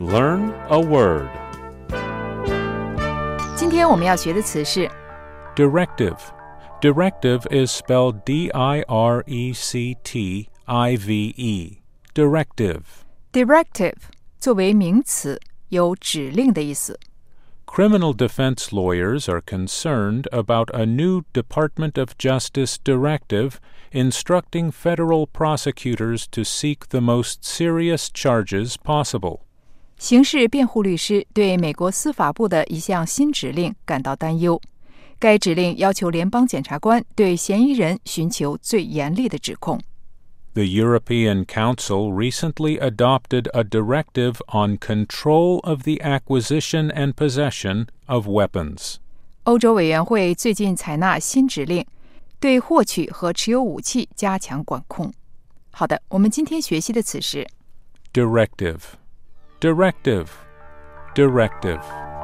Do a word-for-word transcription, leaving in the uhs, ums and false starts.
Learn a word. 今天我们要学的词是 Directive. Directive is spelled D I R E C T I V E. Directive. directive 作为名词，有指令的意思。 Criminal defense lawyers are concerned about a new Department of Justice directive instructing federal prosecutors to seek the most serious charges possible. 刑事辩护律师对美国司法部的一项新指令感到担忧。该指令要求联邦检察官对嫌疑人寻求最严厉的指控。 The European Council recently adopted a directive on control of the acquisition and possession of weapons. 欧洲委员会最近采纳新指令，对获取和持有武器加强管控。好的，我们今天学习的词是 Directive. Directive. Directive.